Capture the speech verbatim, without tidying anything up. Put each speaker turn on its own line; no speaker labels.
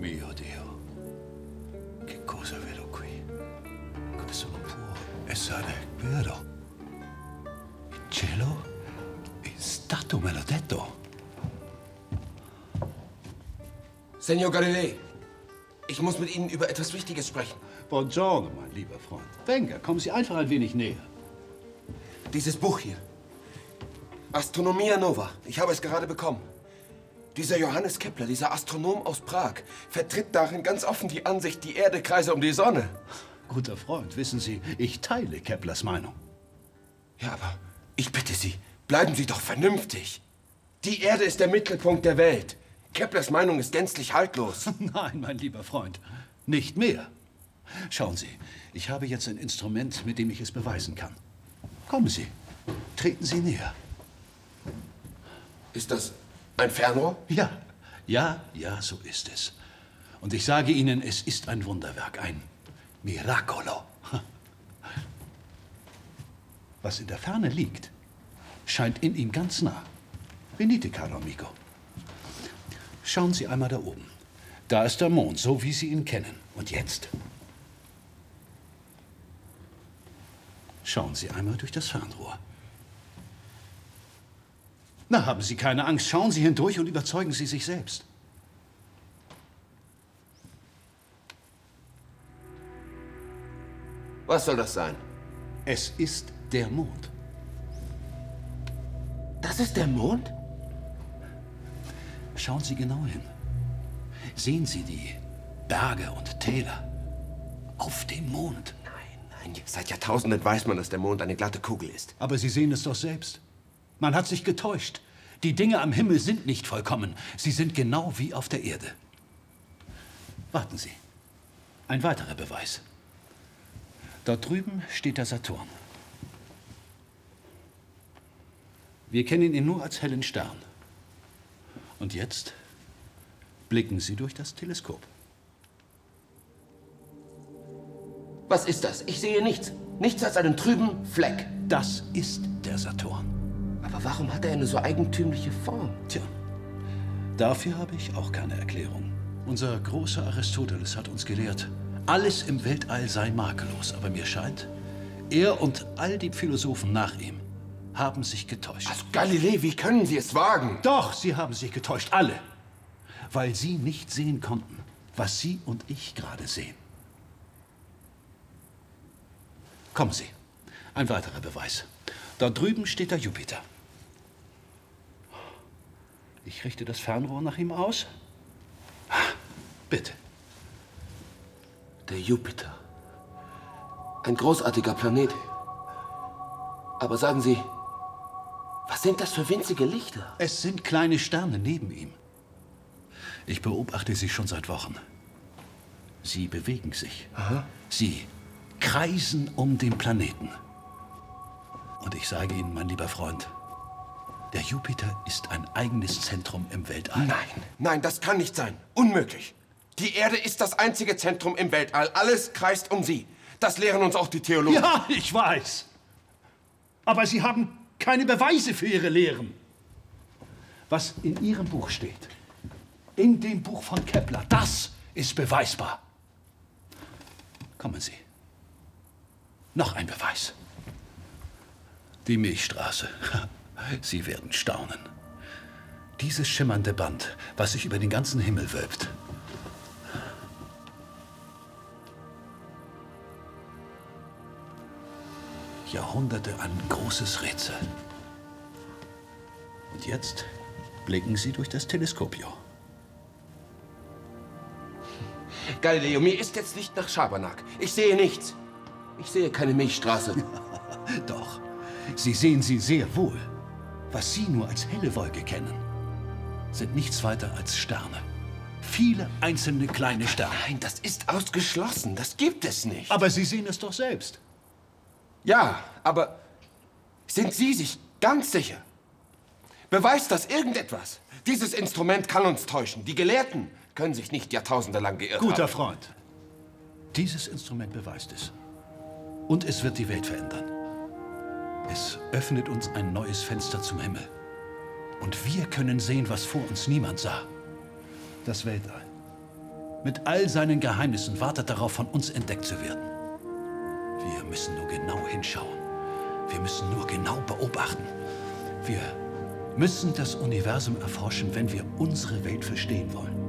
Mio Dio, che cosa vedo qui? Questo non può essere vero. Il cielo è stato maledetto.
Senor Galilei, ich muss mit Ihnen über etwas Wichtiges sprechen.
Buongiorno, mein lieber Freund. Venga, kommen Sie einfach ein wenig näher.
Dieses Buch hier. Astronomia Nova. Ich habe es gerade bekommen. Dieser Johannes Kepler, dieser Astronom aus Prag, vertritt darin ganz offen die Ansicht, die Erde kreise um die Sonne.
Guter Freund, wissen Sie, ich teile Keplers Meinung.
Ja, aber ich bitte Sie, bleiben Sie doch vernünftig. Die Erde ist der Mittelpunkt der Welt. Keplers Meinung ist gänzlich haltlos.
Nein, mein lieber Freund, nicht mehr. Schauen Sie, ich habe jetzt ein Instrument, mit dem ich es beweisen kann. Kommen Sie, treten Sie näher.
Ist das ein Fernrohr?
Ja, ja, ja, so ist es. Und ich sage Ihnen, es ist ein Wunderwerk, ein Miracolo. Was in der Ferne liegt, scheint in ihm ganz nah. Venite, caro amico. Schauen Sie einmal da oben. Da ist der Mond, so wie Sie ihn kennen. Und jetzt? Schauen Sie einmal durch das Fernrohr. Na, haben Sie keine Angst. Schauen Sie hindurch und überzeugen Sie sich selbst.
Was soll das sein?
Es ist der Mond.
Das ist der Mond?
Schauen Sie genau hin. Sehen Sie die Berge und Täler auf dem Mond?
Nein, nein, seit Jahrtausenden weiß man, dass der Mond eine glatte Kugel ist.
Aber Sie sehen es doch selbst. Man hat sich getäuscht. Die Dinge am Himmel sind nicht vollkommen. Sie sind genau wie auf der Erde. Warten Sie. Ein weiterer Beweis. Dort drüben steht der Saturn. Wir kennen ihn nur als hellen Stern. Und jetzt blicken Sie durch das Teleskop.
Was ist das? Ich sehe nichts. Nichts als einen trüben Fleck.
Das ist der Saturn.
Aber warum hat er eine so eigentümliche Form?
Tja, dafür habe ich auch keine Erklärung. Unser großer Aristoteles hat uns gelehrt, alles im Weltall sei makellos. Aber mir scheint, er und all die Philosophen nach ihm haben sich getäuscht.
Also Galilei, wie können Sie es wagen?
Doch, sie haben sich getäuscht, alle. Weil sie nicht sehen konnten, was Sie und ich gerade sehen. Kommen Sie, ein weiterer Beweis. Dort drüben steht der Jupiter. Ich richte das Fernrohr nach ihm aus. Bitte.
Der Jupiter. Ein großartiger Planet. Aber sagen Sie, was sind das für winzige Lichter?
Es sind kleine Sterne neben ihm. Ich beobachte sie schon seit Wochen. Sie bewegen sich.
Aha.
Sie kreisen um den Planeten. Und ich sage Ihnen, mein lieber Freund, der Jupiter ist ein eigenes Zentrum im Weltall.
Nein, nein, das kann nicht sein. Unmöglich. Die Erde ist das einzige Zentrum im Weltall. Alles kreist um sie. Das lehren uns auch die Theologen.
Ja, ich weiß. Aber Sie haben keine Beweise für Ihre Lehren. Was in Ihrem Buch steht, in dem Buch von Kepler, das ist beweisbar. Kommen Sie. Noch ein Beweis. Die Milchstraße. Sie werden staunen. Dieses schimmernde Band, was sich über den ganzen Himmel wölbt. Jahrhunderte ein großes Rätsel. Und jetzt blicken Sie durch das Teleskopio.
Galileo, mir ist jetzt nicht nach Schabernack. Ich sehe nichts. Ich sehe keine Milchstraße.
Doch, Sie sehen sie sehr wohl. Was Sie nur als helle Wolke kennen, sind nichts weiter als Sterne. Viele einzelne kleine Sterne.
Nein, das ist ausgeschlossen. Das gibt es nicht.
Aber Sie sehen es doch selbst.
Ja, aber sind Sie sich ganz sicher? Beweist das irgendetwas? Dieses Instrument kann uns täuschen. Die Gelehrten können sich nicht jahrtausendelang geirrt haben.
Guter Freund, dieses Instrument beweist es. Und es wird die Welt verändern. Es öffnet uns ein neues Fenster zum Himmel. Und wir können sehen, was vor uns niemand sah. Das Weltall. mit all seinen Geheimnissen wartet darauf, von uns entdeckt zu werden. Wir müssen nur genau hinschauen. Wir müssen nur genau beobachten. Wir müssen das Universum erforschen, wenn wir unsere Welt verstehen wollen.